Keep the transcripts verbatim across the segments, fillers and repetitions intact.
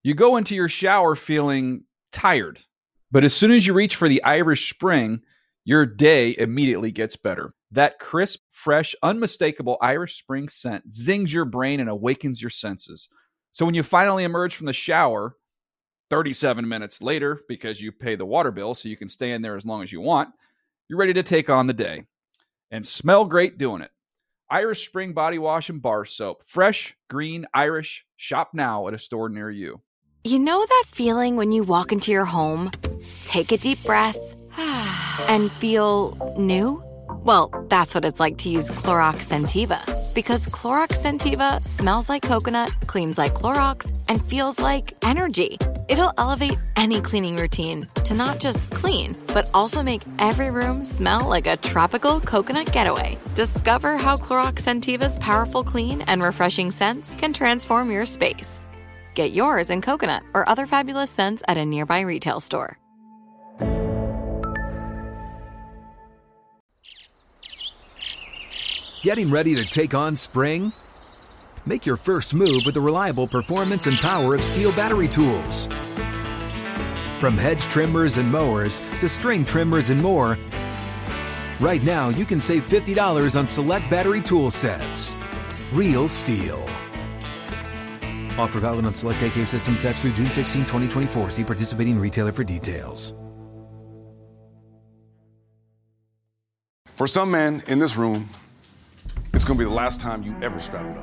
You go into your shower feeling tired, but as soon as you reach for the Irish Spring, your day immediately gets better. That crisp, fresh, unmistakable Irish Spring scent zings your brain and awakens your senses. So when you finally emerge from the shower, thirty-seven minutes later, because you pay the water bill so you can stay in there as long as you want, you're ready to take on the day. And smell great doing it. Irish Spring Body Wash and Bar Soap. Fresh, green, Irish. Shop now at a store near you. You know that feeling when you walk into your home, take a deep breath, and feel new? Well, that's what it's like to use Clorox Scentiva. Because Clorox Scentiva smells like coconut, cleans like Clorox, and feels like energy. It'll elevate any cleaning routine to not just clean, but also make every room smell like a tropical coconut getaway. Discover how Clorox Scentiva's powerful clean and refreshing scents can transform your space. Get yours in coconut or other fabulous scents at a nearby retail store. Getting ready to take on spring? Make your first move with the reliable performance and power of Steel battery tools. From hedge trimmers and mowers to string trimmers and more, right now you can save fifty dollars on select battery tool sets. Real Steel. Offer valid on select A K system sets through June sixteenth, twenty twenty-four. See participating retailer for details. For some men in this room, it's going to be the last time you ever strap it up.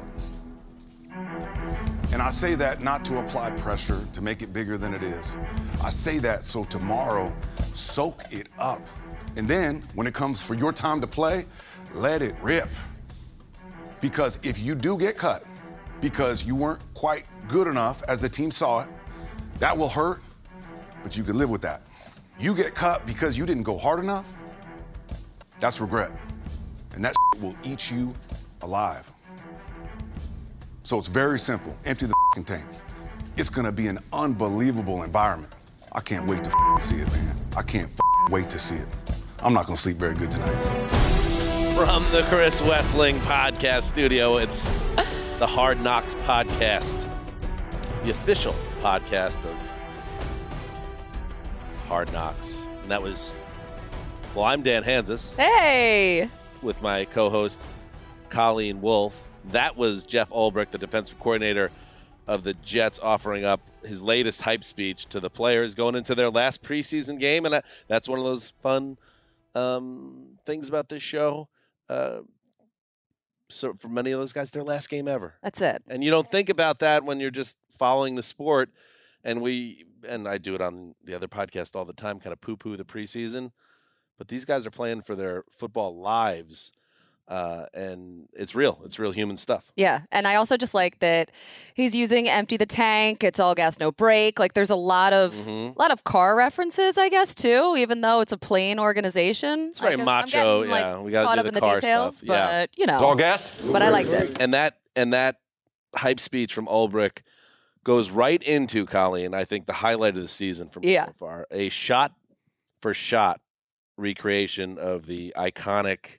And I say that not to apply pressure to make it bigger than it is. I say that so tomorrow, soak it up. And then, when it comes for your time to play, let it rip. Because if you do get cut, because you weren't quite good enough as the team saw it, that will hurt, but you can live with that. You get cut because you didn't go hard enough, that's regret. And that will eat you alive. So it's very simple. Empty the tank. It's gonna be an unbelievable environment. I can't wait to see it, man. I can't wait to see it. I'm not gonna sleep very good tonight. From the Chris Wessling podcast studio, it's the Hard Knocks podcast, the official podcast of Hard Knocks. And that was, well, I'm Dan Hanzus. Hey! With my co-host, Colleen Wolfe. That was Jeff Ulbrich, the defensive coordinator of the Jets, offering up his latest hype speech to the players going into their last preseason game. And that, that's one of those fun um, things about this show. Uh, so for many of those guys, their last game ever. That's it. And you don't think about that when you're just following the sport. And we, and I do it on the other podcast all the time, kind of poo-poo the preseason. But these guys are playing for their football lives. Uh, and it's real. It's real human stuff. Yeah. And I also just like that he's using empty the tank. It's all gas, no brake. Like there's a lot of mm-hmm. a lot of car references, I guess, too, even though it's a plane organization. It's very guess, macho. Getting, yeah. Like, we got to caught do up the in the car details, stuff. But, yeah. you know. All gas. But I liked it. And that, and that hype speech from Ulbrich goes right into, Colleen, I think the highlight of the season from yeah. so far. A shot for shot recreation of the iconic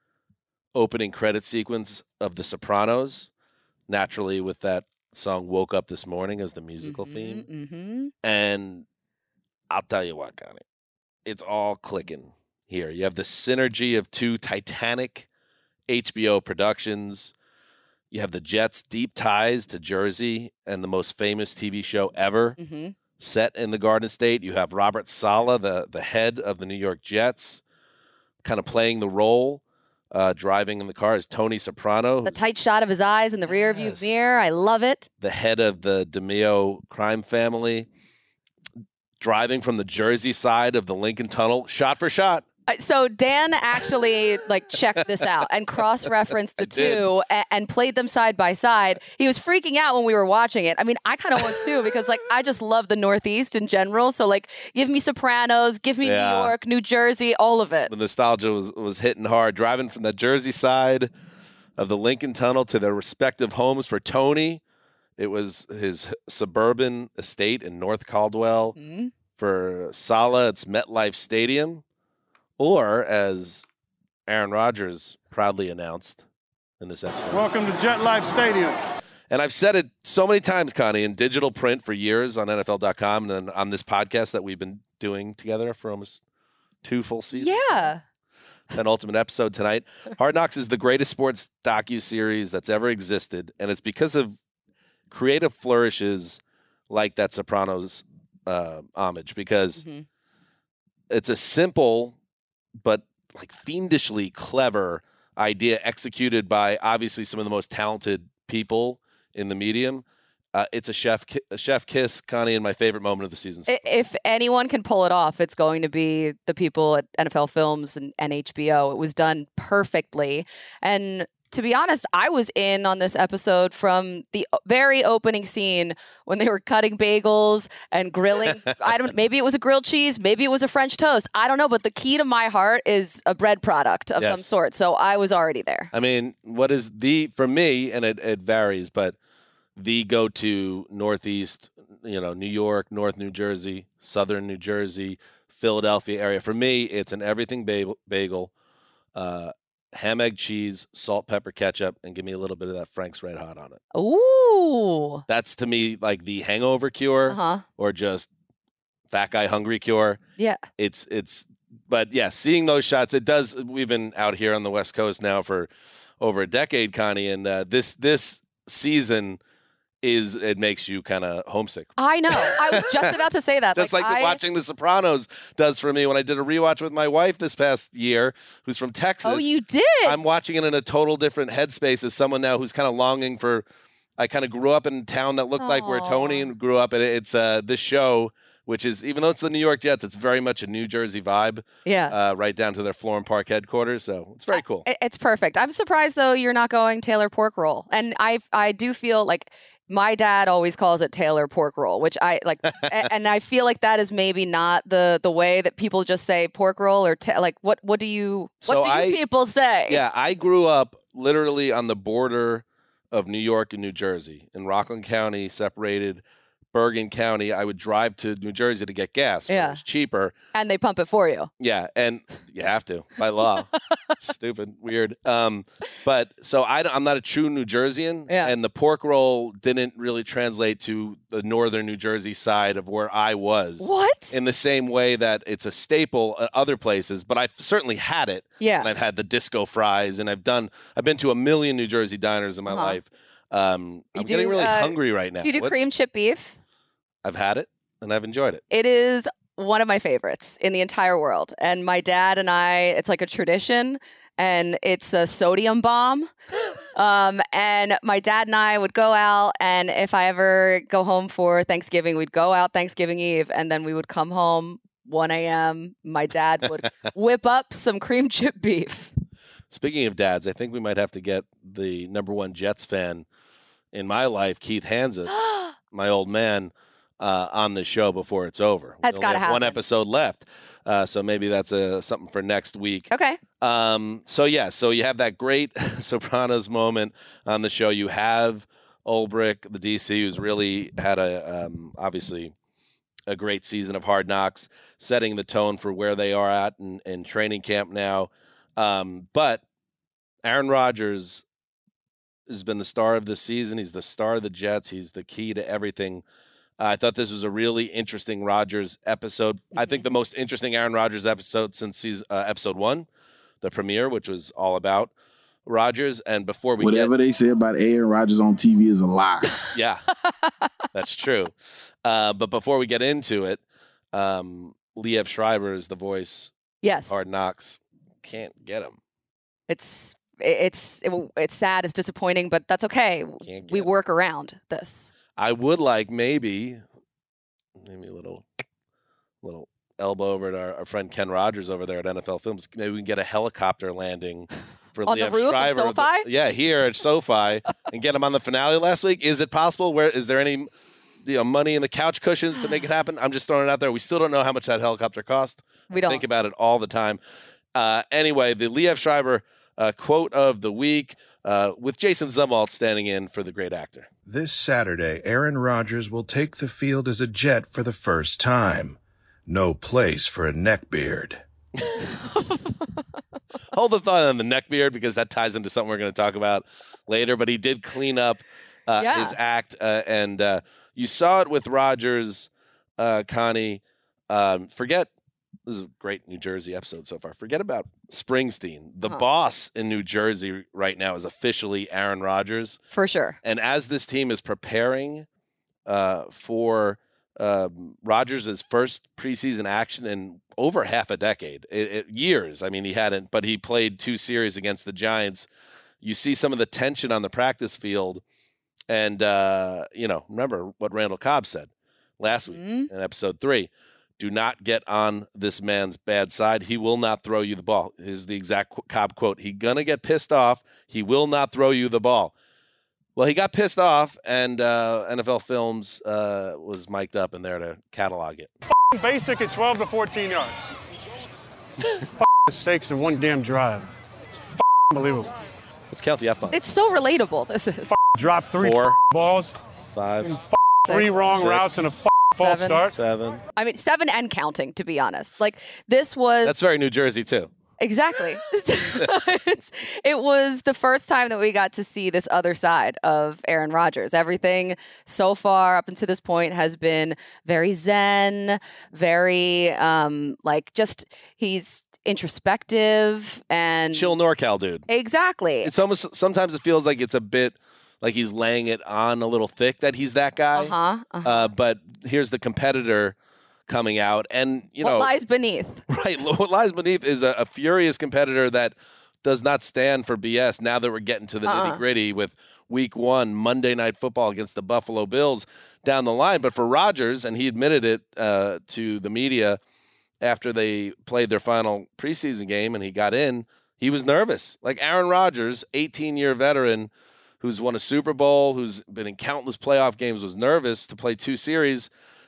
opening credit sequence of The Sopranos, naturally with that song Woke Up This Morning as the musical mm-hmm, theme. Mm-hmm. And I'll tell you what, Connie, it's all clicking here. You have the synergy of two titanic H B O productions. You have the Jets' deep ties to Jersey and the most famous T V show ever mm-hmm. set in the Garden State. You have Robert Saleh, the, the head of the New York Jets, kind of playing the role. Uh, driving in the car is Tony Soprano. The tight shot of his eyes in the rear view Yes. mirror. I love it. The head of the DeMeo crime family. Driving from the Jersey side of the Lincoln Tunnel, shot for shot. So Dan actually like checked this out and cross-referenced the two and, and played them side by side. He was freaking out when we were watching it. I mean, I kind of was too because like I just love the Northeast in general. So like, give me Sopranos, give me Yeah. New York, New Jersey, all of it. The nostalgia was was hitting hard. Driving from the Jersey side of the Lincoln Tunnel to their respective homes for Tony. It was his suburban estate in North Caldwell. Mm-hmm. For Saleh, it's MetLife Stadium. Or, as Aaron Rodgers proudly announced in this episode. Welcome to Jet Life Stadium. And I've said it so many times, Connie, in digital print for years on N F L dot com and then on this podcast that we've been doing together for almost two full seasons. Yeah. Penultimate episode tonight. Hard Knocks is the greatest sports docu-series that's ever existed, and it's because of creative flourishes like that Sopranos uh, homage, because mm-hmm. it's a simple but like fiendishly clever idea executed by obviously some of the most talented people in the medium. Uh, it's a chef ki- a chef kiss, Connie, and my favorite moment of the season. If anyone can pull it off, it's going to be the people at N F L Films and, and H B O. It was done perfectly. And to be honest, I was in on this episode from the very opening scene when they were cutting bagels and grilling. I don't. Maybe it was a grilled cheese. Maybe it was a French toast. I don't know. But the key to my heart is a bread product of yes. some sort. So I was already there. I mean, what is the, for me, and it, it varies, but the go-to Northeast, you know, New York, North New Jersey, Southern New Jersey, Philadelphia area. For me, it's an everything bagel, bagel uh, ham, egg, cheese, salt, pepper, ketchup, and give me a little bit of that Frank's Red Hot on it. Ooh. That's, to me, like the hangover cure uh-huh. or just fat guy hungry cure. Yeah. It's, it's, but yeah, seeing those shots, it does, we've been out here on the West Coast now for over a decade, Connie, and uh, this, this season is it makes you kind of homesick. I know. I was just about to say that. Just like, like I... watching The Sopranos does for me when I did a rewatch with my wife this past year, who's from Texas. Oh, you did? I'm watching it in a total different headspace as someone now who's kind of longing for, I kind of grew up in a town that looked Aww. like where Tony grew up. And it's uh, this show, which is, even though it's the New York Jets, it's very much a New Jersey vibe. Yeah. Uh, right down to their Florham Park headquarters. So it's very cool. I, it's perfect. I'm surprised, though, you're not going Taylor pork roll. And I I do feel like my dad always calls it Taylor pork roll, which I like. And I feel like that is maybe not the the way that people just say pork roll or ta- like what what do you what so do you I, people say? Yeah, I grew up literally on the border of New York and New Jersey in Rockland County, separated Bergen County. I would drive to New Jersey to get gas. Yeah. It was cheaper. And they pump it for you. Yeah. And you have to by law. Stupid, weird. Um, but so I, I'm not a true New Jerseyan. Yeah. And the pork roll didn't really translate to the northern New Jersey side of where I was. What? In the same way that it's a staple at other places, but I've certainly had it. Yeah. And I've had the disco fries, and I've done, I've been to a million New Jersey diners in my uh-huh. life. Um, I'm do, getting really uh, hungry right now. Do you do what? cream chip beef? I've had it, and I've enjoyed it. It is one of my favorites in the entire world. And my dad and I, it's like a tradition, and it's a sodium bomb. um, and my dad and I would go out, and if I ever go home for Thanksgiving, we'd go out Thanksgiving Eve, and then we would come home one a.m. My dad would whip up some cream chip beef. Speaking of dads, I think we might have to get the number one Jets fan in my life, Keith Hansis, my old man, uh, on the show before it's over. That's got to happen. One episode left, uh, so maybe that's a, something for next week. Okay. Um. So, yeah, so you have that great Sopranos moment on the show. You have Ulbrich, the D C, who's really had a, um, obviously, a great season of Hard Knocks, setting the tone for where they are at in, in training camp now. Um, but Aaron Rodgers has been the star of this season. He's the star of the Jets. He's the key to everything. Uh, I thought this was a really interesting Rodgers episode. Mm-hmm. I think the most interesting Aaron Rodgers episode since season, uh, episode one, the premiere, which was all about Rodgers. And before we whatever get, they say about Aaron Rodgers on T V is a lie. Yeah, that's true. Uh, but before we get into it, um, Liev Schreiber is the voice. Yes. Hard Knocks. Can't get him. It's it's it, it's sad. It's disappointing, but that's okay. We work around this. I would like maybe maybe a little little elbow over at our, our friend Ken Rogers over there at N F L Films. Maybe we can get a helicopter landing for on Liev the roof Schreiber. of SoFi? The, yeah, here at SoFi, and get him on the finale last week. Is it possible? Where is there any you know, money in the couch cushions to make it happen? I'm just throwing it out there. We still don't know how much that helicopter cost. We don't think about it all the time. Uh, anyway, the Liev Schreiber uh, quote of the week uh, with Jason Zumwalt standing in for the great actor. This Saturday, Aaron Rodgers will take the field as a Jet for the first time. No place for a neckbeard. Hold the thought on the neckbeard because that ties into something we're going to talk about later. But he did clean up uh, Yeah. his act. Uh, and uh, you saw it with Rodgers, uh, Connie. Um, forget, this is a great New Jersey episode so far. Forget about Springsteen. The Uh-huh. boss in New Jersey right now is officially Aaron Rodgers. For sure. And as this team is preparing uh, for um, Rodgers' first preseason action in over half a decade, it, it, years. I mean, he hadn't, but he played two series against the Giants. You see some of the tension on the practice field. And, uh, you know, remember what Randall Cobb said last week Mhm. in episode three. Do not get on this man's bad side. He will not throw you the ball. Here's the exact qu- Cobb quote. He gonna get pissed off. He will not throw you the ball. Well, he got pissed off, and uh, N F L Films uh, was mic'd up in there to catalog it. Basic at twelve to fourteen yards. Mistakes in one damn drive. It's unbelievable. Let's count the F-bombs. It's so relatable, this is. Drop three Four, balls, five, three Six, wrong six, routes, and a false seven. start. seven. I mean, seven and counting, to be honest. Like, this was... That's very New Jersey, too. Exactly. It's, it was the first time that we got to see this other side of Aaron Rodgers. Everything so far up until this point has been very zen, very, um, like, just, he's introspective and... Chill NorCal dude. Exactly. It's almost, sometimes it feels like it's a bit like he's laying it on a little thick that he's that guy. Uh-huh. uh-huh. Uh, but here's the competitor coming out, and you what know, lies beneath? right? What lies beneath is a, a furious competitor that does not stand for B S. Now that we're getting to the Uh-uh. nitty gritty with Week One, Monday Night Football against the Buffalo Bills down the line. But for Rodgers, and he admitted it uh, to the media after they played their final preseason game, and he got in, he was nervous. Like Aaron Rodgers, eighteen-year veteran, who's won a Super Bowl, who's been in countless playoff games, was nervous to play two series.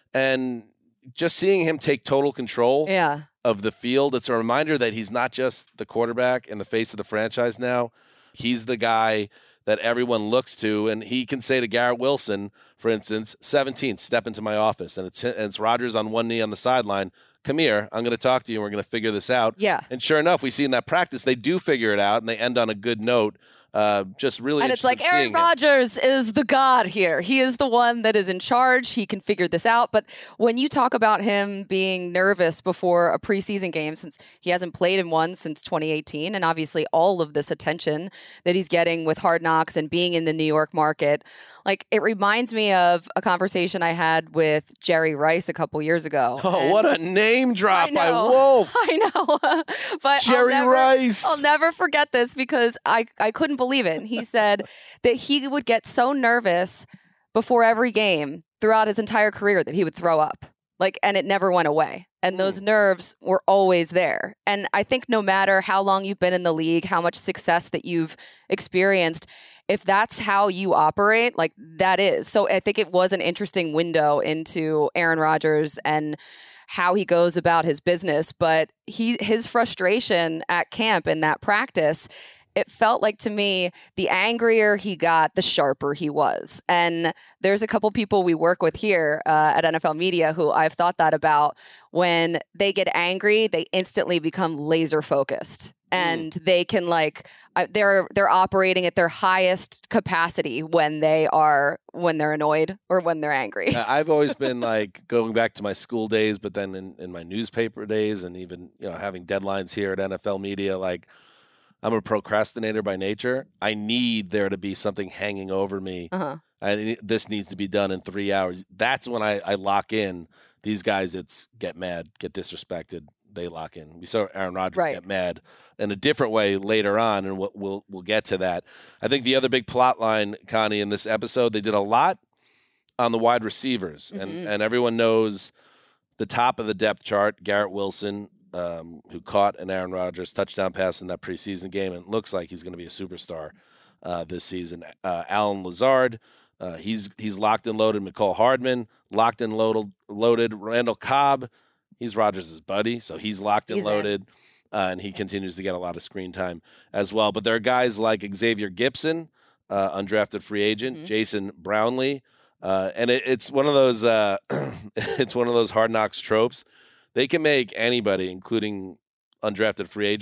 And just seeing him take total control Yeah. of the field, it's a reminder that he's not just the quarterback and the face of the franchise now. He's the guy that everyone looks to, and he can say to Garrett Wilson, for instance, seventeenth, step into my office. And it's, and it's Rodgers on one knee on the sideline. Come here, I'm going to talk to you, and we're going to figure this out. Yeah. And sure enough, we see in that practice, they do figure it out, and they end on a good note. Uh, just really And it's interested like in Aaron seeing him. Rodgers is the god here. He is the one that is in charge. He can figure this out. But when you talk about him being nervous before a preseason game, since he hasn't played in one since twenty eighteen, and obviously all of this attention that he's getting with Hard Knocks and being in the New York market, like it reminds me of a conversation I had with Jerry Rice a couple years ago. Oh, And- what a name drop I by know. Wolf. I know. But Jerry I'll never, Rice. I'll never forget this because I, I couldn't believe it. He said that he would get so nervous before every game throughout his entire career that he would throw up. Like, and it never went away. And those nerves were always there. And I think no matter how long you've been in the league, how much success that you've experienced, if that's how you operate, like that is. So I think it was an interesting window into Aaron Rodgers and how he goes about his business. But he his frustration at camp in that practice, it felt like to me, the angrier he got, the sharper he was. And there's a couple people we work with here uh, at N F L Media who I've thought that about. When they get angry, they instantly become laser focused. And they can like uh, they're they're operating at their highest capacity when they are when they're annoyed or when they're angry. Uh, I've always been like going back to my school days, but then in, in my newspaper days, and even you know having deadlines here at N F L Media, like I'm a procrastinator by nature. I need there to be something hanging over me. Uh-huh. I, this needs to be done in three hours. That's when I, I lock in. These guys, it's get mad, get disrespected. They lock in. We saw Aaron Rodgers Right. get mad in a different way later on, and we'll, we'll we'll get to that. I think the other big plot line, Connie, in this episode, they did a lot on the wide receivers, and Mhm. and everyone knows the top of the depth chart, Garrett Wilson, um, who caught an Aaron Rodgers touchdown pass in that preseason game, and it looks like he's going to be a superstar uh, this season. Uh, Alan Lazard, uh, he's he's locked and loaded. McCall Hardman, locked and loaded. Loaded. Randall Cobb, he's Rodgers' buddy, so he's locked and He's in. loaded, uh, and he continues to get a lot of screen time as well. But there are guys like Xavier Gibson, uh, undrafted free agent, Mhm. Jason Brownlee, uh, and it, it's one of those uh, it's one of those Hard Knocks tropes. They can make anybody, including undrafted free agents,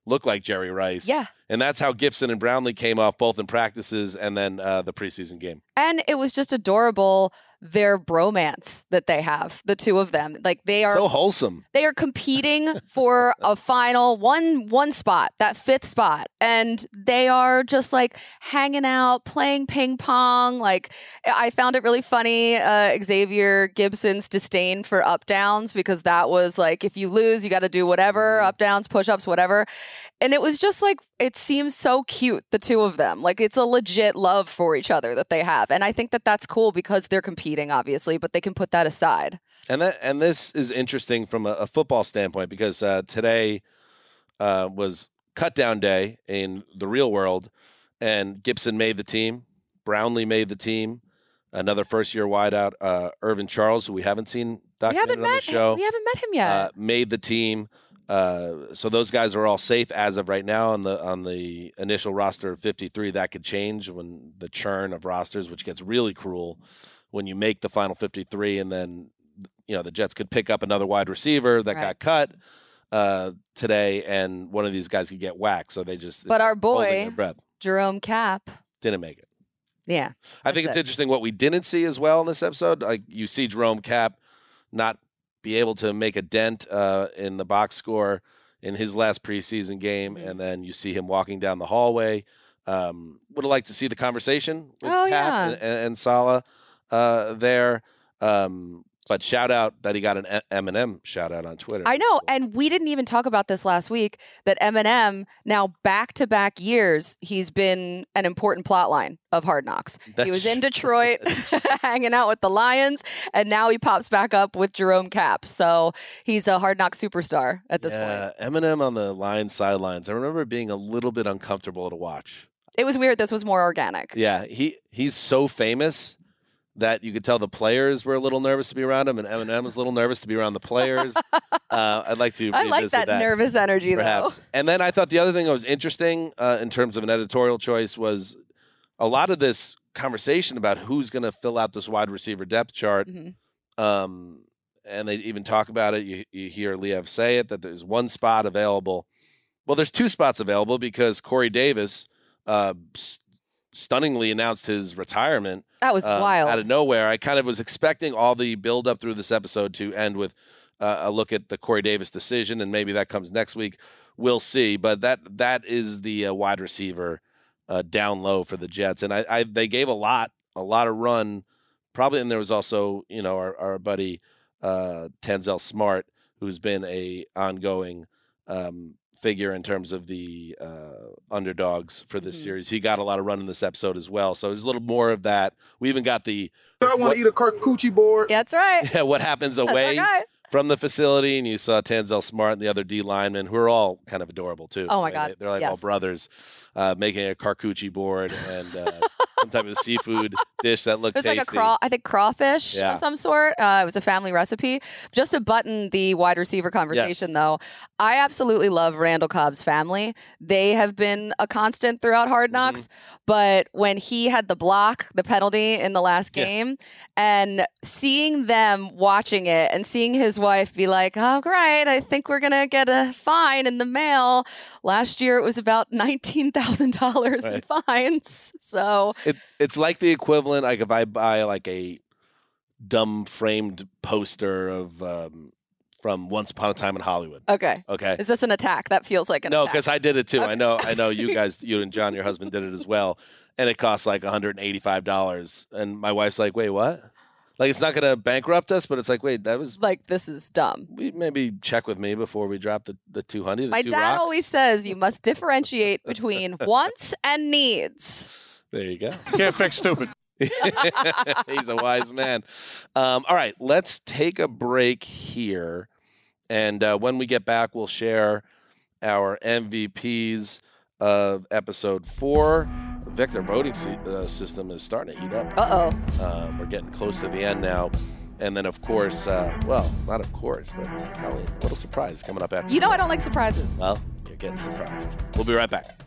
look like Jerry Rice. Yeah. And that's how Gibson and Brownlee came off both in practices and then uh, the preseason game. And it was just adorable, their bromance that they have, the two of them. Like they are so wholesome. They are competing for a final one one spot, that fifth spot. And they are just like hanging out, playing ping pong. Like I found it really funny, uh, Xavier Gibson's disdain for up downs, because that was like, if you lose, you got to do whatever, up downs, push ups, whatever. And it was just like, it seems so cute, the two of them. Like it's a legit love for each other that they have. And I think that that's cool because they're competing, obviously, but they can put that aside. And that and this is interesting from a, a football standpoint, because uh, today uh, was cut down day in the real world, and Gibson made the team. Brownlee made the team. Another first-year wideout, uh, Irvin Charles, who we haven't seen documented on the show. We haven't met him yet. Uh, made the team. Uh, so those guys are all safe as of right now on the on the initial roster of fifty-three. That could change when the churn of rosters, which gets really cruel when you make the final fifty-three, and then you know the Jets could pick up another wide receiver that Right. got cut uh, today, and one of these guys could get whacked. So they just But our holding boy, their breath. Jerome Cap, Didn't make it. yeah. I think That's it's it. interesting what we didn't see as well in this episode. Like you see Jerome Cap not be able to make a dent uh, in the box score in his last preseason game, Mm-hmm. and then you see him walking down the hallway. Um, would have liked to see the conversation with Oh, Cap yeah. and, and, and Saleh uh, there. Um, but shout out that he got an E- Eminem shout out on Twitter. I know, and we didn't even talk about this last week, that Eminem, now back-to-back years, he's been an important plot line of Hard Knocks. That's he was in true. Detroit hanging out with the Lions, and now he pops back up with Jerome Cap. So he's a Hard Knocks superstar at this yeah, point. Eminem on the Lions sidelines. I remember it being a little bit uncomfortable to watch. It was weird. This was more organic. Yeah, he he's so famous that you could tell the players were a little nervous to be around him, and Eminem was a little nervous to be around the players. uh, I'd like to I revisit like that, nervous energy, perhaps. though. And then I thought the other thing that was interesting uh, in terms of an editorial choice was a lot of this conversation about who's going to fill out this wide receiver depth chart. Mhm. Um, and they even talk about it. You, you hear Liev say it, that there's one spot available. Well, there's two spots available because Corey Davis uh, s- stunningly announced his retirement. That was um, wild. out of nowhere. I kind of was expecting all the build up through this episode to end with uh, a look at the Corey Davis decision, and maybe that comes next week. We'll see. But that that is the uh, wide receiver uh, down low for the Jets, and I, I they gave a lot a lot of run. Probably, and there was also you know our, our buddy uh, Tanzel Smart, who's been a ongoing um, figure in terms of the uh, underdogs for this Mhm. series. He got a lot of run in this episode as well. So there's a little more of that. We even got the I want what- to eat a charcuterie board. Yeah, that's right. yeah, what happens That's our away guy. from the facility, and you saw Tanzel Smart and the other D linemen, who are all kind of adorable too. Oh, my I mean, God. they- they're like all Yes. brothers, uh, making a charcuterie board and uh, some type of seafood dish that looked It was tasty. like a craw, I think crawfish Yeah. of some sort. Uh, it was a family recipe. Just to button the wide receiver conversation, though, I absolutely love Randall Cobb's family. They have been a constant throughout Hard Knocks. Mm-hmm. But when he had the block, the penalty in the last Yes. game, and seeing them watching it and seeing his wife be like, "Oh, great! I think we're gonna get a fine in the mail." Last year, it was about nineteen thousand dollars in Right. fines. So. It, it's like the equivalent, like if I buy like a dumb framed poster of um, from Once Upon a Time in Hollywood. Okay. Okay. Is this an attack? That feels like an No, attack. because I did it too. I Okay. know, I know you guys, you and John, your husband, did it as well, and it costs like one hundred eighty-five dollars. And my wife's like, "Wait, what? Like it's not going to bankrupt us?" But it's like, wait, that was Like, this is dumb. we maybe check with me before we drop the the two hundred. The My two dad rocks. always says you must differentiate between wants and needs. There you go. Can't fix stupid. He's a wise man. Um, all right, let's take a break here. And uh, when we get back, we'll share our M V Ps of episode four. The Vector voting se- uh, system is starting to heat up. Uh oh. Um, we're getting close to the end now. And then, of course, uh, well, not of course, but Colleen, what a surprise coming up after. You know I don't like surprises. Well, you're getting surprised. We'll be right back.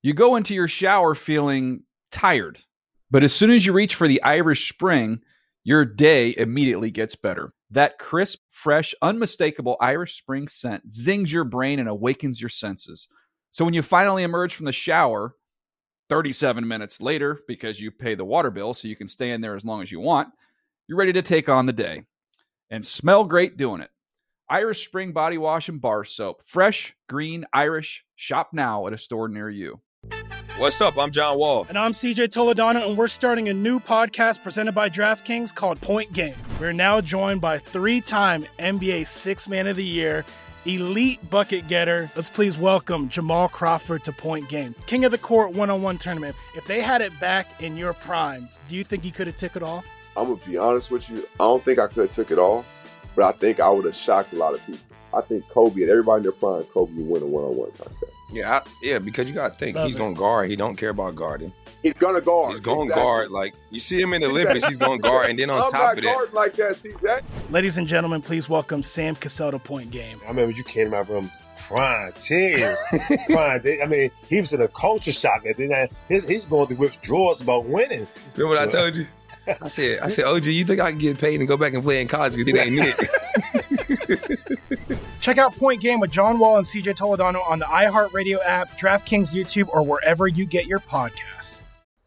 You go into your shower feeling tired, but as soon as you reach for the Irish Spring, your day immediately gets better. That crisp, fresh, unmistakable Irish Spring scent zings your brain and awakens your senses. So when you finally emerge from the shower, thirty-seven minutes later, because you pay the water bill so you can stay in there as long as you want, you're ready to take on the day. And smell great doing it. Irish Spring Body Wash and Bar Soap. Fresh, green, Irish. Shop now at a store near you. What's up? I'm John Wall. And I'm C J Toledano, and we're starting a new podcast presented by DraftKings called Point Game. We're now joined by three-time N B A Sixth Man of the Year, elite bucket getter. Let's please welcome Jamal Crawford to Point Game. King of the Court one-on-one tournament. If they had it back in your prime, do you think you could have took it all? I'm going to be honest with you. I don't think I could have took it all, but I think I would have shocked a lot of people. I think Kobe and everybody in their prime, Kobe would win a one-on-one contest. Yeah, I, yeah, because you got to think, Love he's it. going to guard. He don't care about guarding. He's going to guard. He's going to Exactly. guard. Like, you see him in the Olympics, he's going to guard. And then on I'm top not of that, guarding like that, C J. Ladies and gentlemen, please welcome Sam Cassell to Point Game. I remember you came to my room crying, tears, crying. I mean, he was in a culture shock. And then his, he's going through withdrawals about winning. remember what I told you? I said, I said, O G, you think I can get paid and go back and play in college because it ain't it? Check out Point Game with John Wall and C J Toledano on the iHeartRadio app, DraftKings YouTube, or wherever you get your podcasts.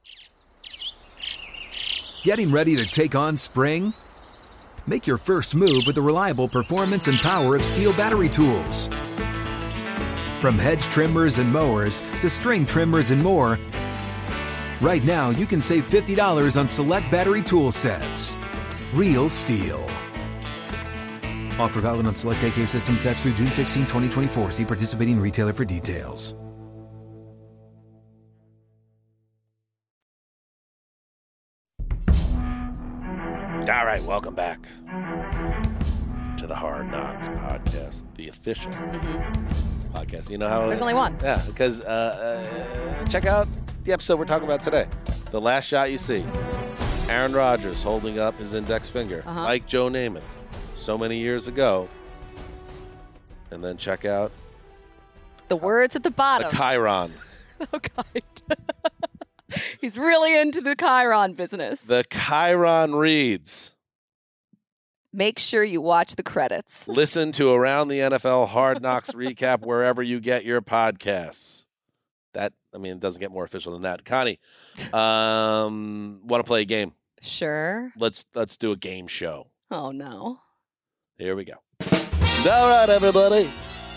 Getting ready to take on spring? Make your first move with the reliable performance and power of Steel battery tools. From hedge trimmers and mowers to string trimmers and more, right now you can save fifty dollars on select battery tool sets. Real Steel. Offer valid on select A K system sets through June sixteenth, twenty twenty-four. See participating retailer for details. All right, welcome back to the Hard Knocks podcast, the official Mm-hmm. podcast. You know how There's only one. Yeah, because uh, uh, check out the episode we're talking about today. The last shot you see, Aaron Rodgers holding up his index finger, Uh-huh. like Joe Namath, so many years ago. And then check out The words at the the bottom. Chiron. Oh, God. He's really into the Chiron business. The Chiron reads. Make sure you watch the credits. Listen to Around the N F L Hard Knocks recap wherever you get your podcasts. That, I mean, it doesn't get more official than that. Connie, um, want to play a game? Sure. Let's let's do a game show. Oh, no. Here we go. All right, everybody.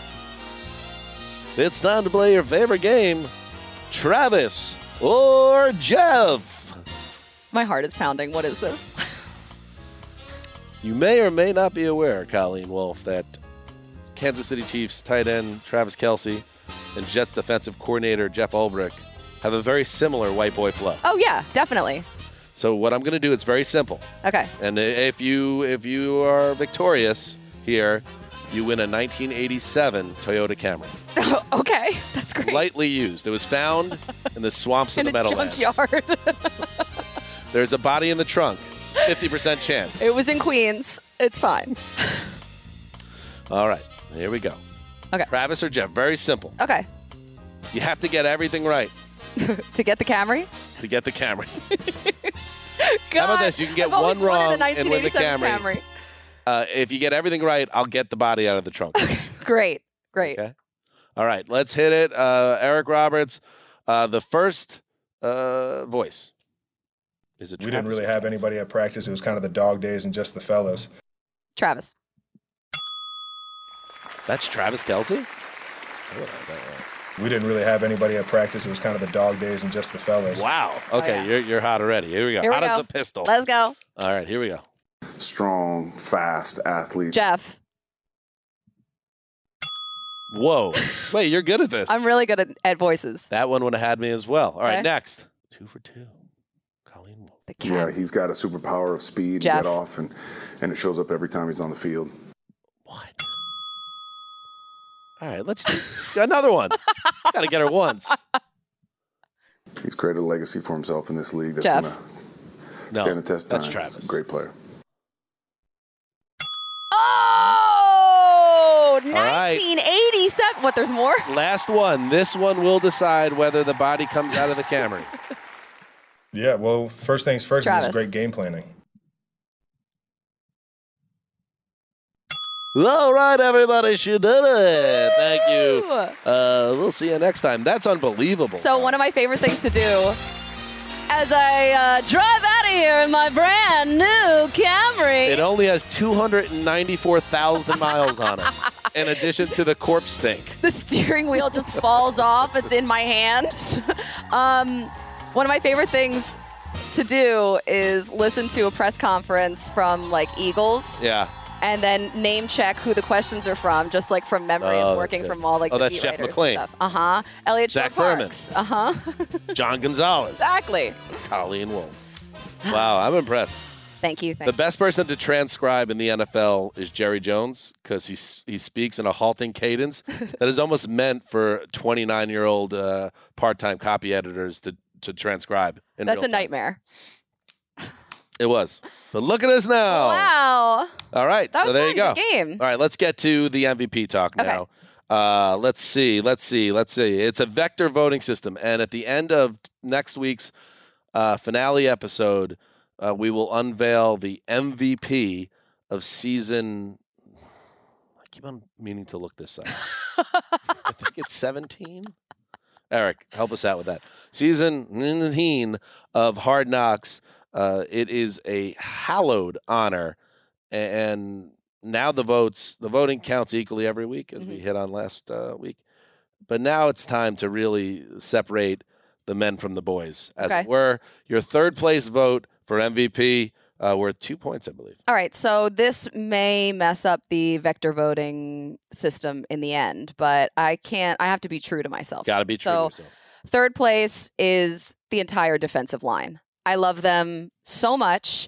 It's time to play your favorite game, Travis or Jeff. My heart is pounding. What is this? You may or may not be aware, Colleen Wolfe, that Kansas City Chiefs tight end Travis Kelce and Jets defensive coordinator Jeff Ulbrich have a very similar white boy flow. Oh, yeah, definitely. So what I'm going to do, it's very simple. Okay. And if you if you are victorious here, you win a nineteen eighty-seven Toyota Camry. Okay, that's great. Lightly used. It was found in the swamps In of the a Meadowlands. junkyard. There's a body in the trunk. fifty percent chance. It was in Queens. It's fine. All right, here we go. Okay. Travis or Jeff, very simple. Okay. You have to get everything right To get the Camry? to get the Camry. God, How about this? You can get I've always one wanted a wrong and win the nineteen eighty-seven Camry. Uh, if you get everything right, I'll get the body out of the trunk. Great, great. Okay. All right, let's hit it. Uh, Eric Roberts, uh, the first uh, voice. Is it We Travis? didn't really have anybody at practice. It was kind of the dog days and just the fellas. Travis. That's Travis Kelce? We didn't really have anybody at practice. It was kind of the dog days and just the fellas. Wow. Okay, Oh, yeah. you're you're hot already. Here we go. Here we hot as go. a pistol. Let's go. All right, here we go. Strong, fast athletes. Jeff. Whoa. Wait, you're good at this. I'm really good at, at voices. That one would have had me as well. All right, Okay. next. Two for two. Colleen Wolfe. The Yeah, cat. he's got a superpower of speed, Jeff. get off, and, and it shows up every time he's on the field. What? All right, let's do another one. Got to get her once. He's created a legacy for himself in this league that's Jeff. going to No, stand the test of time. that's Travis. He's a great player. Oh, right. nineteen eighty-seven. What, there's more? Last one. This one will decide whether the body comes out of the Camry. Yeah, well, first things first Travis. is great game planning. All right, everybody, she did it. Thank you. Uh, we'll see you next time. That's unbelievable. So one of my favorite things to do as I uh, drive out of here in my brand new Camry. It only has two hundred ninety-four thousand miles on it, in addition to the corpse stink. The steering wheel just falls off. It's in my hands. um, one of my favorite things to do is listen to a press conference from like Eagles. Yeah. And then name check who the questions are from, just like from memory Oh, and working that's good. from all like Oh, the that's beat Jeff writers McClain. and stuff. Uh huh. Elliot Zach Shore Berman. Parks. Uh huh. John Gonzalez. Exactly. Colleen Wolfe. Wow, I'm impressed. Thank you. Thank The best person to transcribe in the N F L is Jerry Jones because he s- he speaks in a halting cadence that is almost meant for twenty-nine-year-old uh, part-time copy editors to, to transcribe. In That's real a time. nightmare. It was. But look at us now. Wow. All right, That so was there fun. you go. Good game. All right, let's get to the M V P talk now. Uh, let's see, let's see, let's see. It's a vector voting system, and at the end of next week's uh, finale episode, uh, we will unveil the M V P of season. I keep on meaning to look this up. I think it's seventeen. Eric, help us out with that. Season nineteen of Hard Knocks. Uh, it is a hallowed honor, and now the votes, the voting counts equally every week, as we hit on last uh, week. But now it's time to really separate the men from the boys, as Okay. it were. Your third place vote for M V P uh, worth two points, I believe. All right, so this may mess up the vector voting system in the end, but I can't. I have to be true to myself. Got to be true So, to yourself. third place is the entire defensive line. I love them so much.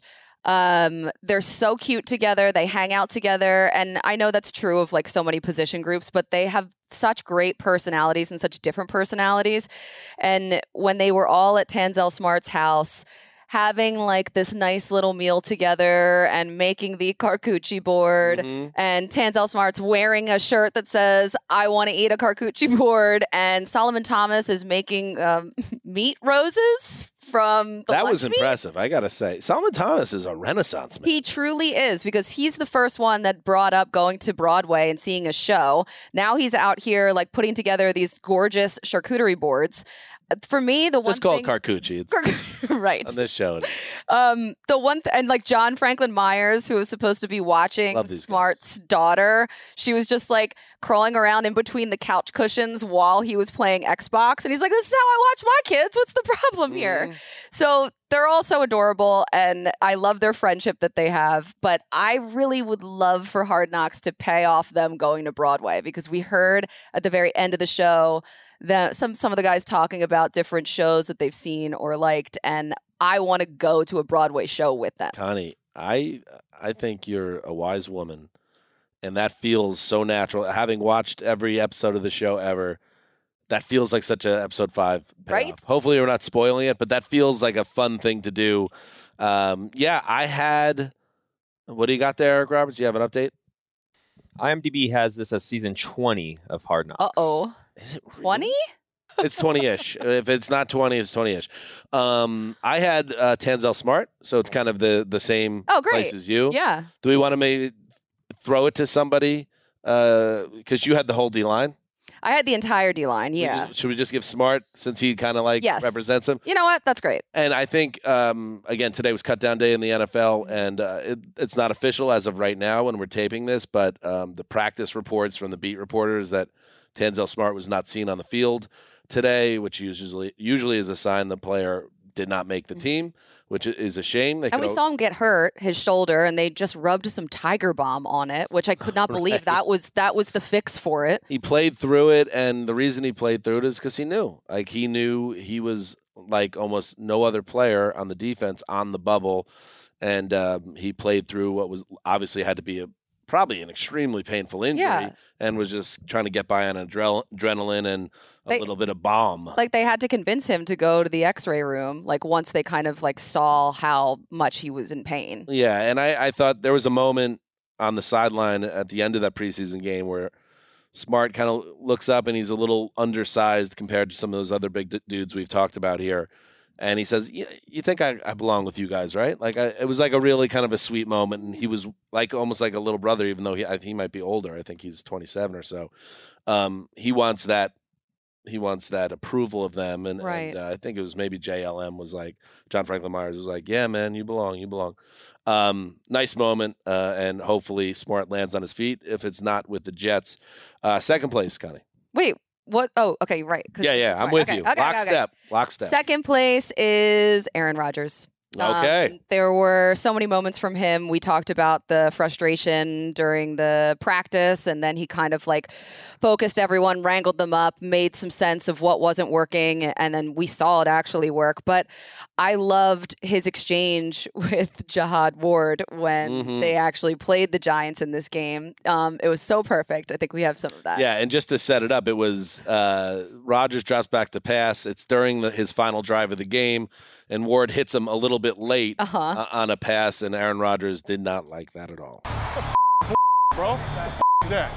Um, they're so cute together. They hang out together. And I know that's true of like so many position groups, but they have such great personalities and such different personalities. And when they were all at Tanzel Smart's house, having like this nice little meal together and making the charcuterie board, Mhm. and Tanzel Smart's wearing a shirt that says, I want to eat a charcuterie board, and Solomon Thomas is making um, meat roses from the That lunch was meat. impressive, I got to say. Solomon Thomas is a renaissance man. He truly is, because he's the first one that brought up going to Broadway and seeing a show. Now he's out here like putting together these gorgeous charcuterie boards. Uh, For me, the one Just call thing, it Carcucci. It's right. on this show. Um, the one th- and like John Franklin Myers, who was supposed to be watching Love these Smart's daughter, she was just like crawling around in between the couch cushions while he was playing Xbox, and he's like, "This is how I watch my kids. What's the problem here?" So they're all so adorable, and I love their friendship that they have. But I really would love for Hard Knocks to pay off them going to Broadway, because we heard at the very end of the show that some some of the guys talking about different shows that they've seen or liked, and I want to go to a Broadway show with them. Connie, I I think you're a wise woman, and that feels so natural. Having watched every episode of the show ever, that feels like such a episode five payoff. Right? Hopefully, we're not spoiling it, but that feels like a fun thing to do. Um, yeah, I had. What do you got there, Eric Roberts? Do you have an update? IMDb has this as season twenty of Hard Knocks. Uh oh. Is it twenty? It's twenty-ish. If it's not twenty, it's twenty-ish. Um, I had uh, Tanzel Smart, so it's kind of the the same Oh, great. place as you. Yeah. Do we want to maybe throw it to somebody? Because you had the whole D line. I had the entire D line. Yeah. Should we just give Smart, since he kind of like Yes. represents him? You know what? That's great. And I think, um, again, today was cut down day in the N F L, and uh, it, it's not official as of right now when we're taping this, but um, the practice reports from the beat reporters that Tanzel Smart was not seen on the field today, which usually usually is a sign the player did not make the team, which is a shame. They And we could- saw him get hurt, his shoulder, and they just rubbed some Tiger Balm on it, which I could not believe Right. that was that was the fix for it. He played through it, and the reason he played through it is because he knew. Like, he knew he was like almost no other player on the defense on the bubble, and um, he played through what was obviously had to be a probably an extremely painful injury, Yeah. and was just trying to get by on adre- adrenaline and a They- little bit of bomb. Like they had to convince him to go to the X-ray room. Like once they kind of like saw how much he was in pain. Yeah, and I, I thought there was a moment on the sideline at the end of that preseason game where Smart kind of looks up, and he's a little undersized compared to some of those other big d- dudes we've talked about here. And he says, "You, you think I, I belong with you guys, right?" Like I, it was like a really kind of a sweet moment, and he was like almost like a little brother, even though he I, he might be older. I think he's twenty-seven or so. Um, he wants that. He wants that approval of them, and, Right. and uh, I think it was maybe J L M was like, John Franklin Myers was like, "Yeah, man, you belong, you belong." Um, nice moment, uh, and hopefully Smart lands on his feet. If it's not with the Jets, uh, second place, Connie. Wait, what? Oh, okay, right. 'cause Yeah, yeah, it's I'm Smart. with Okay, you. okay, okay, okay. Lockstep, lockstep. Second place is Aaron Rodgers. Okay. Um, there were so many moments from him. We talked about the frustration during the practice, and then he kind of like focused everyone, wrangled them up, made some sense of what wasn't working, and then we saw it actually work. But I loved his exchange with Jihad Ward when Mhm. they actually played the Giants in this game. Um, it was so perfect. I think we have some of that. Yeah, and just to set it up, it was uh, Rodgers drops back to pass. It's during the, his final drive of the game, and Ward hits him a little bit late Uh-huh. uh, on a pass, and Aaron Rodgers did not like that at all. Bro, what the f- is that?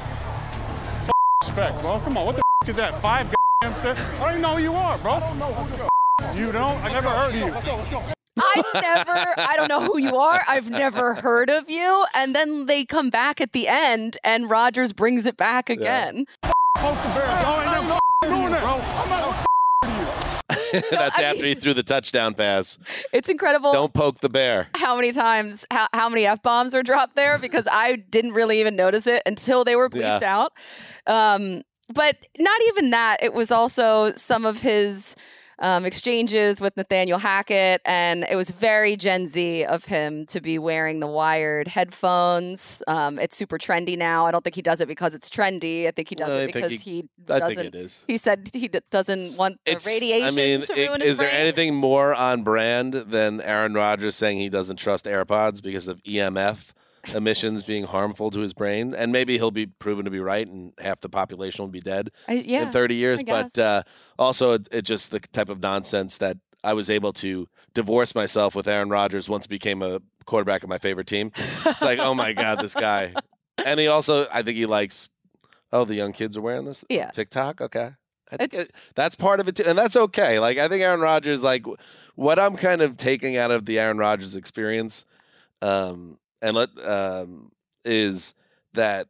F- respect, bro. Come on, what the f- is that? Five goddamn steps? I don't even know who you are, bro. I don't know who you are. You don't? I never heard of you. Let's go, let's go. I've never, I don't know who you are. I've never heard of you. And then they come back at the end, and Rodgers brings it back again. Poke the bear. I ain't never doing that, bro. I'm not That's I after he threw the touchdown pass. It's incredible. Don't poke the bear. How many times, how, how many F-bombs are dropped there? Because I didn't really even notice it until they were bleeped Yeah. out. Um, but not even that. It was also some of his um, exchanges with Nathaniel Hackett, and it was very Gen Z of him to be wearing the wired headphones. Um, it's super trendy now. I don't think he does it because it's trendy. I think he does I it think because he- he, I doesn't. think it is. He said he d- doesn't want the It's, radiation I mean, to it- ruin his is there brain. anything more on brand than Aaron Rodgers saying he doesn't trust AirPods because of E M F emissions being harmful to his brain? And maybe he'll be proven to be right, and half the population will be dead I- yeah, in thirty years. I guess. But uh, also, it, it just the type of nonsense that I was able to divorce myself with Aaron Rodgers once he became a quarterback of my favorite team. It's like, oh my God, this guy. And he also, I think he likes, oh, the young kids are wearing this? Yeah. TikTok? Okay. I think it, that's part of it too. And that's okay. Like, I think Aaron Rodgers, like, what I'm kind of taking out of the Aaron Rodgers experience um, and let um, is that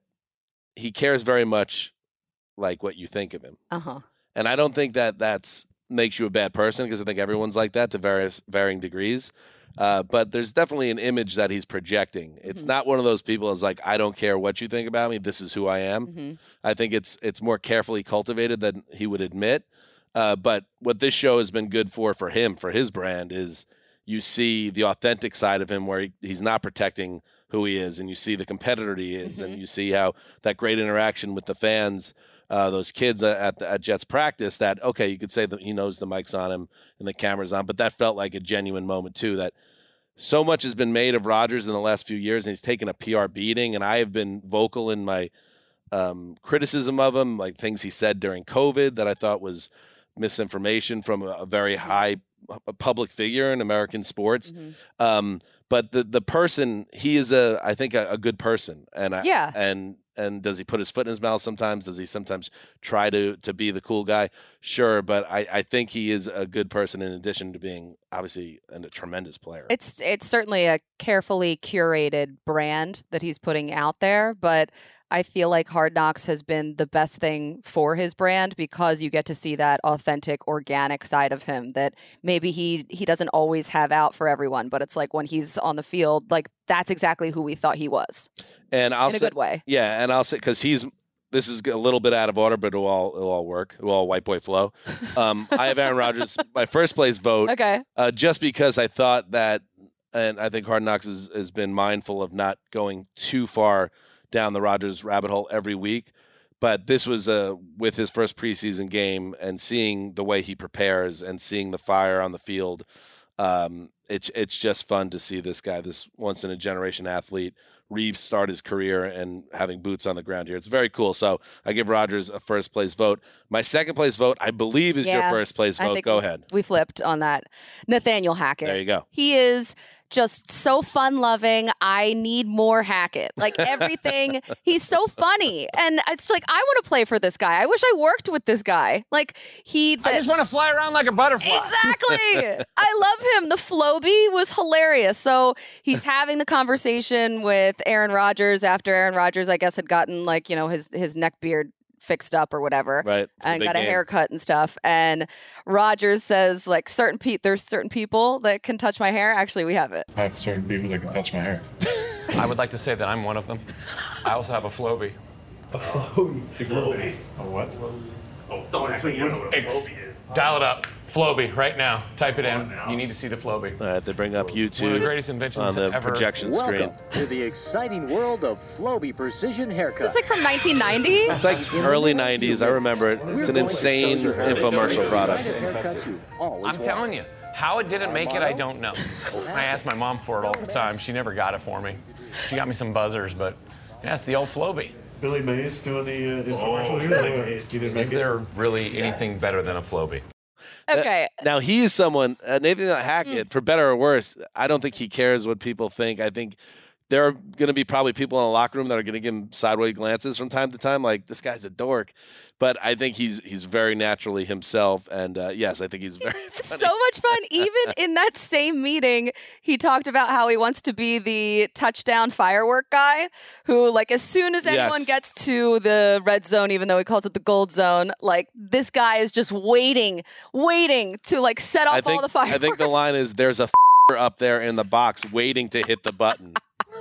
he cares very much like what you think of him. Uh-huh. And I don't think that that's makes you a bad person, because I think everyone's like that to various varying degrees. Uh, but there's definitely an image that he's projecting. It's Mhm. not one of those people that's like, I don't care what you think about me. This is who I am. Mhm. I think it's it's more carefully cultivated than he would admit. Uh, but what this show has been good for for him, for his brand, is you see the authentic side of him where he, he's not protecting who he is, and you see the competitor he is, and Mhm. you see how that great interaction with the fans, uh, those kids at, the, at Jets practice, that, okay, you could say that he knows the mic's on him and the camera's on, but that felt like a genuine moment too, that so much has been made of Rodgers in the last few years, and he's taken a P R beating, and I have been vocal in my um, criticism of him, like things he said during COVID that I thought was misinformation from a, a very high a public figure in American sports. Mhm. Um, but the the person, he is a, I think, a, a good person. And I, Yeah. and and does he put his foot in his mouth sometimes? Does he sometimes try to to be the cool guy? Sure, but I, I think he is a good person in addition to being obviously a tremendous player. It's it's certainly a carefully curated brand that he's putting out there, but I feel like Hard Knocks has been the best thing for his brand because you get to see that authentic, organic side of him that maybe he he doesn't always have out for everyone, but it's like when he's on the field, like that's exactly who we thought he was. And I'll in a say, good way. Yeah, and I'll say, because he's, this is a little bit out of order, but it'll all it'll all work. It'll all white boy flow. Um, I have Aaron Rodgers, my first place vote. Okay. Uh, just because I thought that, and I think Hard Knocks has, has been mindful of not going too far down the Rodgers rabbit hole every week. But this was uh, with his first preseason game, and seeing the way he prepares and seeing the fire on the field. Um, it's it's just fun to see this guy, this once in a generation athlete, restart his career and having boots on the ground here. It's very cool. So I give Rodgers a first place vote. My second place vote, I believe, is your Yeah, first place I vote. think Go we- ahead. We flipped on that. Nathaniel Hackett. There you go. He is just so fun-loving. I need more Hackett. Like everything, he's so funny. And it's like, I want to play for this guy. I wish I worked with this guy. Like he... The, I just want to fly around like a butterfly. Exactly. I love him. The Floby was hilarious. So he's having the conversation with Aaron Rodgers after Aaron Rodgers, I guess, had gotten like, you know, his, his neck beard fixed up or whatever, right? And got a game. haircut and stuff. And Rodgers says, like, certain pe- there's certain people that can touch my hair. Actually, we have it. I have certain people that can touch my hair. I would like to say that I'm one of them. I also have a Floby. A Floby? A Floby? A what? Oh, don't act like you don't know what a Floby is. Dial it up. Floby, right now. Type it in. You need to see the Floby. All right, they bring up YouTube One of the greatest inventions on the ever. projection screen. Welcome to the exciting world of Floby Precision Haircut. Is this like from nineteen ninety? It's like early nineties. I remember it. It's an insane infomercial product. I'm telling you, how it didn't make it, I don't know. I asked my mom for it all the time. She never got it for me. She got me some buzzers, but yeah, it's the old Floby. Billy Mays doing the uh, infomercial Oh, here. Billy Uh, Mays. he didn't make Is it. there really anything better than a Floby? Okay. Now he's someone, uh, Nathan Hackett, for better or worse, I don't think he cares what people think. I think there are going to be probably people in the locker room that are going to give him sideways glances from time to time, like this guy's a dork. But I think he's he's very naturally himself, and uh, yes, I think he's very funny. So much fun. Even in that same meeting, he talked about how he wants to be the touchdown firework guy who, like, as soon as anyone Yes. gets to the red zone, even though he calls it the gold zone, like, this guy is just waiting, waiting to, like, set off I think all the fireworks. I think the line is there's a up there in the box waiting to hit the button.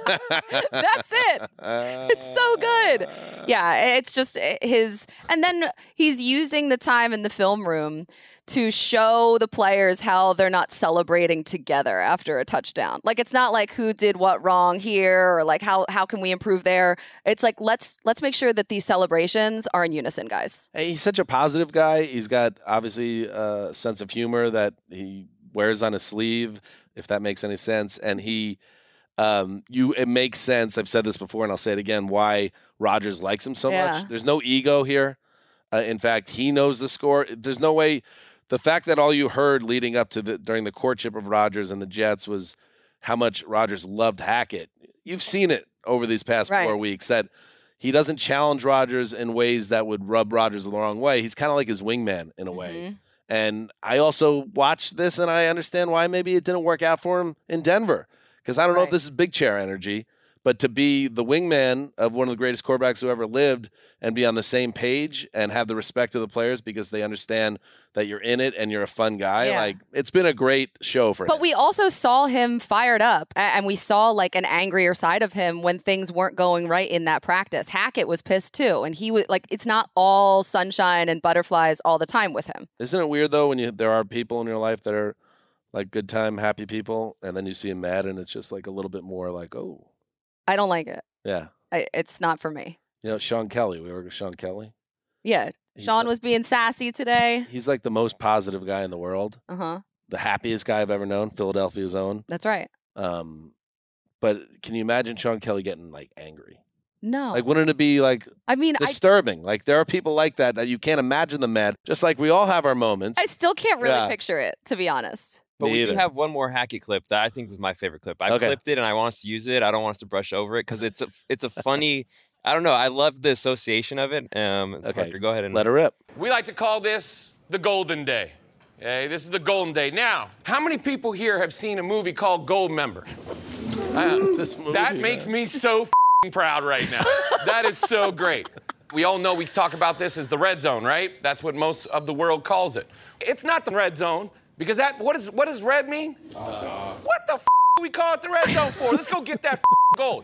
That's it. It's so good. Yeah, it's just his. And then he's using the time in the film room to show the players how they're not celebrating together after a touchdown. Like, it's not like who did what wrong here or like how how can we improve there. It's like let's let's make sure that these celebrations are in unison, guys. Hey, he's such a positive guy. He's got obviously a sense of humor that he wears on his sleeve, if that makes any sense. And he, um, you, it makes sense. I've said this before, and I'll say it again. Why Rodgers likes him so Yeah. much. There's no ego here. Uh, in fact, he knows the score. There's no way. The fact that all you heard leading up to the during the courtship of Rodgers and the Jets was how much Rodgers loved Hackett. You've seen it over these past Right. four weeks that he doesn't challenge Rodgers in ways that would rub Rodgers the wrong way. He's kind of like his wingman in a way. Mm-hmm. And I also watched this, and I understand why maybe it didn't work out for him in Denver. Because I don't know if Right. this is big chair energy, but to be the wingman of one of the greatest quarterbacks who ever lived and be on the same page and have the respect of the players because they understand that you're in it and you're a fun guy, Yeah. like it's been a great show for him. But we also saw him fired up, a- and we saw like an angrier side of him when things weren't going right in that practice. Hackett was pissed too, and he was like, it's not all sunshine and butterflies all the time with him. Isn't it weird though when you there are people in your life that are like good time, happy people, and then you see them mad, and it's just like a little bit more like, oh, I don't like it. yeah. I, it's not for me. You know, Sean Kelly. We work with Sean Kelly. Yeah, He's Sean like- was being sassy today. He's like the most positive guy in the world, Uh huh. the happiest guy I've ever known, Philadelphia's own. That's right. Um, but can you imagine Sean Kelly getting like angry? No, Like, wouldn't it be like I mean, I, disturbing? Like, there are people like that that you can't imagine them mad. Just like we all have our moments. I still can't really Yeah. picture it, to be honest. But Me we do either. have one more Hackett clip that I think was my favorite clip. I Okay. clipped it and I want us to use it. I don't want us to brush over it because it's a it's a funny. I don't know. I love the association of it. Um, Okay. Parker, go ahead and Let her rip. We like to call this the Golden Day. Okay, this is the Golden Day. Now, how many people here have seen a movie called Goldmember? Uh, This movie, that makes me so f***ing proud right now. That is so great. We all know we talk about this as the red zone, right? That's what most of the world calls it. It's not the red zone because that what is what does red mean? What the f*** do we call it the red zone for? Let's go get that f*** gold.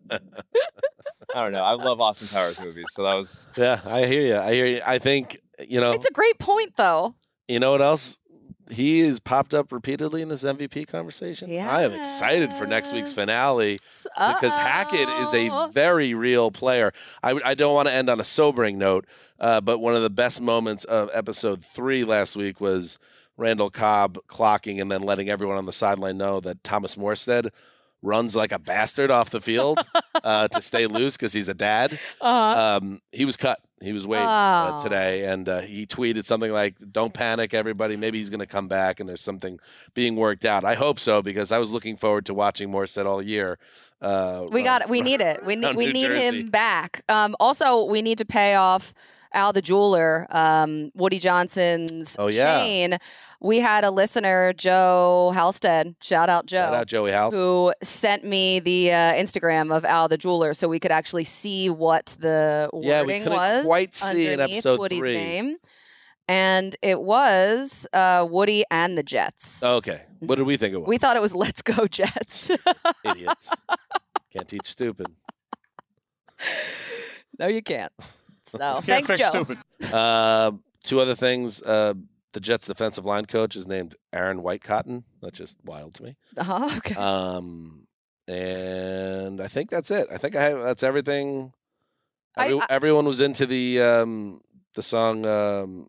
I don't know. I love Austin Powers movies, so that was. Yeah, I hear you. I hear you. I think, you know, It's a great point, though. you know what else? He has popped up repeatedly in this M V P conversation. I am excited for next week's finale because Hackett is a very real player. I, I don't want to end on a sobering note, uh, but one of the best moments of episode three last week was Randall Cobb clocking and then letting everyone on the sideline know that Thomas Morstead runs like a bastard off the field uh, to stay loose because he's a dad. Uh-huh. Um, he was cut. He was waiting Oh. uh, today, and uh, he tweeted something like, "Don't panic, everybody. Maybe he's going to come back, and there's something being worked out." I hope so, because I was looking forward to watching Morstead all year. Uh, We got. We around- need it. We need. around We New need Jersey. him back. Um, also, we need to pay off Al the jeweler, um, Woody Johnson's Oh, yeah. chain. We had a listener, Joe Halstead. Shout out, Joe. Shout out Joey House. Who sent me the uh, Instagram of Al the jeweler, so we could actually see what the Yeah, we wording couldn't was quite see in underneath episode Woody's three. name, and it was uh, Woody and the Jets. Okay, what did we think it was? We thought it was "Let's Go Jets." Idiots. Can't teach stupid. No, you can't. So Can't thanks, fix Joe. stupid. Uh, two other things. Uh, the Jets' defensive line coach is named Aaron Whitecotton. That's just wild to me. Uh-huh, okay. Um, and I think that's it. I think I have that's everything. I- Every, I- everyone was into the um, the song um,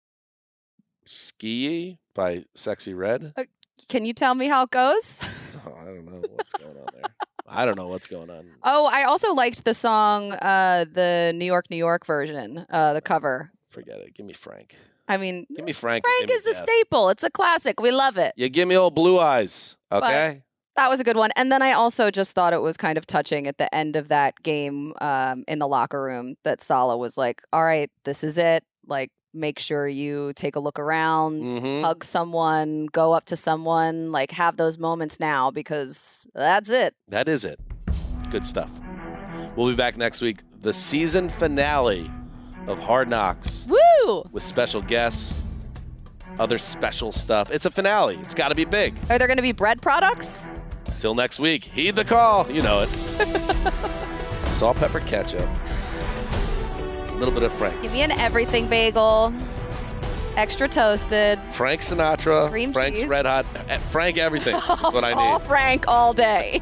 "Ski" by Sexy Red. Can you tell me how it goes? Oh, I don't know what's going on there. I don't know what's going on. Oh, I also liked the song, uh, the New York, New York version, uh, the cover. Forget it. Give me Frank. I mean, Give me Frank. and Frank give me is a Deb. staple. It's a classic. We love it. You give me old Blue Eyes, okay? That was a good one. And then I also just thought it was kind of touching at the end of that game um, in the locker room that Saleh was like, all right, this is it. Like, make sure you take a look around, Mhm. hug someone, go up to someone, like have those moments now because that's it. That is it. Good stuff. We'll be back next week. The season finale of Hard Knocks Woo! with special guests, other special stuff. It's a finale. It's got to be big. Are there going to be bread products? Till next week. Heed the call. You know it. Salt, pepper, ketchup. A little bit of Frank's. Give me an everything bagel, extra toasted. Frank Sinatra. Cream Frank's cheese. Red Hot. eh, Frank everything. That's what I All need. Frank all day.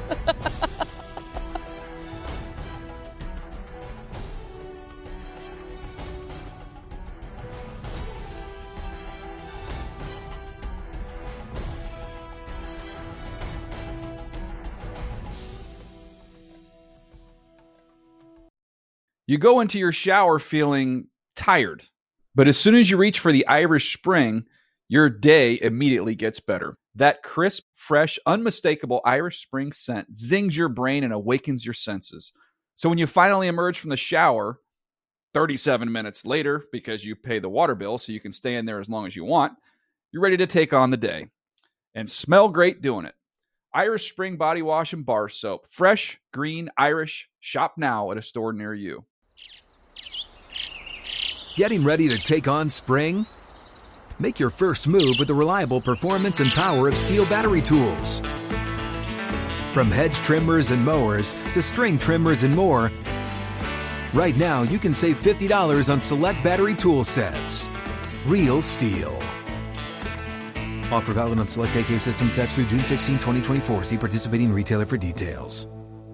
You go into your shower feeling tired, but as soon as you reach for the Irish Spring, your day immediately gets better. That crisp, fresh, unmistakable Irish Spring scent zings your brain and awakens your senses. So when you finally emerge from the shower, thirty-seven minutes later, because you pay the water bill so you can stay in there as long as you want, you're ready to take on the day and smell great doing it. Irish Spring Body Wash and Bar Soap. Fresh, green, Irish. Shop now at a store near you. Getting ready to take on spring? Make your first move with the reliable performance and power of Steel battery tools. From hedge trimmers and mowers to string trimmers and more, right now you can save fifty dollars on select battery tool sets. Real Steel. Offer valid on select A K system sets through June sixteenth, twenty twenty-four. See participating retailer for details.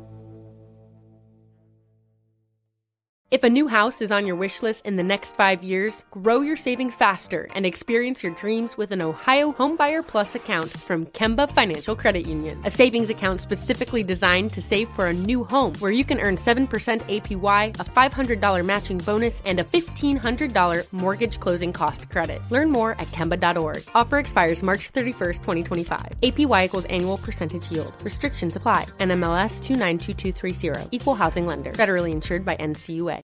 If a new house is on your wish list in the next five years, grow your savings faster and experience your dreams with an Ohio Homebuyer Plus account from Kemba Financial Credit Union. A savings account specifically designed to save for a new home where you can earn seven percent A P Y, a five hundred dollars matching bonus, and a fifteen hundred dollars mortgage closing cost credit. Learn more at Kemba dot org. Offer expires March thirty-first, twenty twenty-five. A P Y equals annual percentage yield. Restrictions apply. N M L S two nine two two three zero. Equal housing lender. Federally insured by N C U A.